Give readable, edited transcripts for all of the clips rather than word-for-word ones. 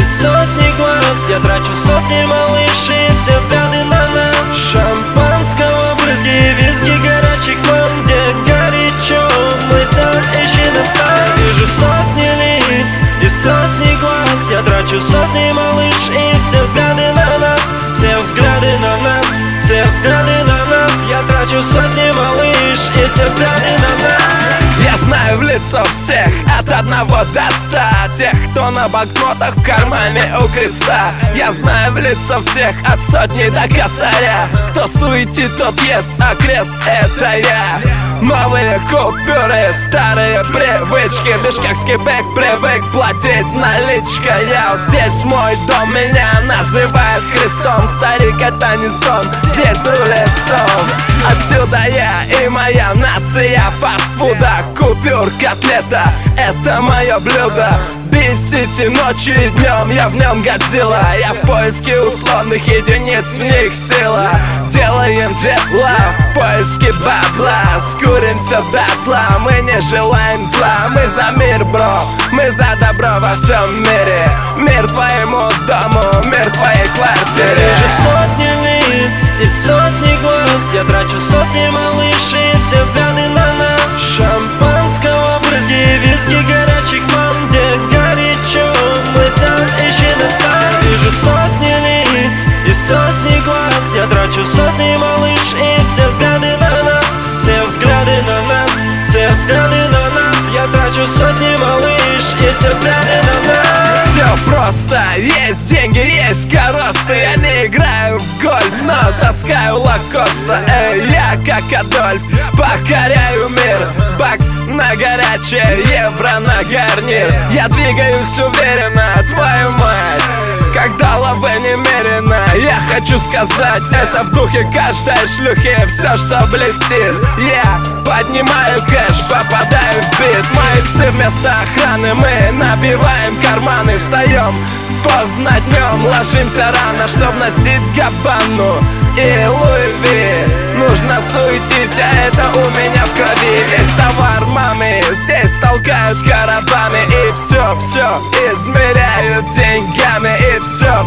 сотни глаз. Я трачу сотни, малыш, и все взгляды на нас. Шампанского брызги, виски, горячих мам, где горячо, мы там, ищи нас там. Вижу сотни лиц и сотни глаз. Я трачу сотни, малыш, и все взгляды на нас. Все взгляды на нас, все взгляды на нас. Я трачу сотни, малыш, и все взгляды на нас. Я знаю в лицо всех, от 1 до 100. Тех, кто на банкнотах в кармане у креста. Я знаю в лицо всех, от сотни до косаря. Кто суетит, тот ест, а крест это я. Новые купюры, старые привычки. Бишкекский бэк привык платить наличкой. Я вот здесь мой дом, меня называют крестом. Старик это не сон, здесь рулит сон. Отсюда я и моя нация фастфуда. Купюр, котлета, это мое блюдо. Бесите ночью и днем, я в нем Годзилла. Я в поиске условных единиц, в них сила. Делаем дела в поиске бабла. Скуримся дотла, мы не желаем зла. Мы за мир, бро, мы за добро во всем мире. Мир твоему дому, мир твоей квартире. Я вижу сотни лиц и сотни глаз. Я трачу сотни, малыш, и все взгляды на нас. Шампанского брызги, виски, горячих мам, где горячо, мы там, ищи нас там. Вижу сотни лиц и сотни глаз. Я трачу сотни, малыш, и все взгляды на нас. Все взгляды на нас, все взгляды на нас. Я трачу сотни, малыш, и все взгляды на нас. Все просто, есть деньги, есть коросты. Я не играю в гольф, но таскаю лакоста. Я как Адольф, покоряю мир. Бакс на горячее, евро на гарнир. Я двигаюсь уверенно, твою мать, когда лавы немерено. Я хочу сказать, это в духе каждой шлюхи. Все, что блестит, я поднимаю кэш, попадаю в бит. Майцы вместо охраны, мы набиваем карманы. Встаем поздно днем, ложимся рано, чтоб носить Габбану и Луи Ви. Нужно суетить, а это у меня в крови. Весь товар мамы здесь толкают коробами. И все измеряют деньгами. И все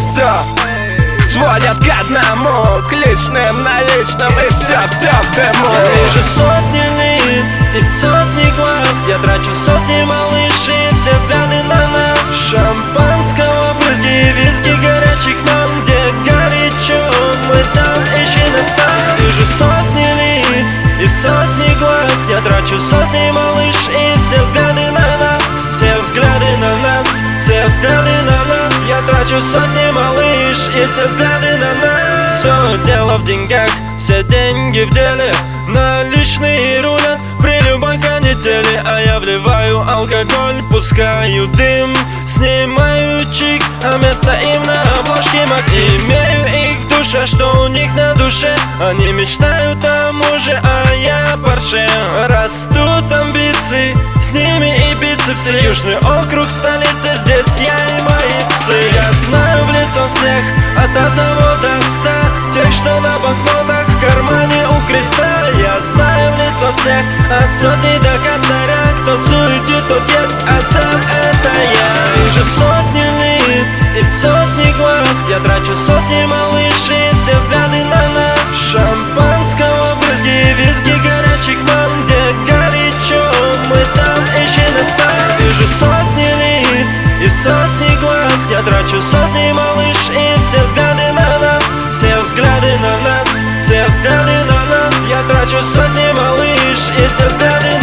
сводят к одному, к личным наличным. И все в дыму. Я вижу сотни лиц и сотни глаз. Я трачу сотни, малыш, и все взгляды на нас. Шампанского брызги, виски, горячих мам, где горячо, мы там, ищи нас там. Вижу сотни лиц и сотни глаз. Я трачу сотни, малыш, и все взгляды на нас. Все взгляды на нас, все взгляды на нас. Я трачу сотни, малыш, и все взгляды на нас. Все дело в деньгах, все деньги в деле. Наличные рулят при любой канители. А я вливаю алкоголь, пускаю дым, снимаю чик, а место им на обложке Максим. Имею их в душе, что у них на душе. Они мечтают о муже, а я Порше. Растут амбиции, с ними и бицепсы. Южный округ, столица, здесь я и мои псы. Я знаю в лицо всех, от 1 до 100. Тех, что на банкнотах в кармане у креста. Я знаю в лицо всех, от сотни до косаря. Кто суетит, тот ест, а сам это я. Вижу сотни лиц и сотни глаз. Я трачу сотни, малыш, и все взгляды на нас. Шампанского брызги, виски, горячих мам, где горячо, мы там, ищи нас там. Вижу сотни лиц и сотни глаз. Я трачу сотни, малыш, и все взгляды на нас. Все взгляды на нас, все взгляды на нас. Я трачу сотни, малыш, и все взгляды на нас.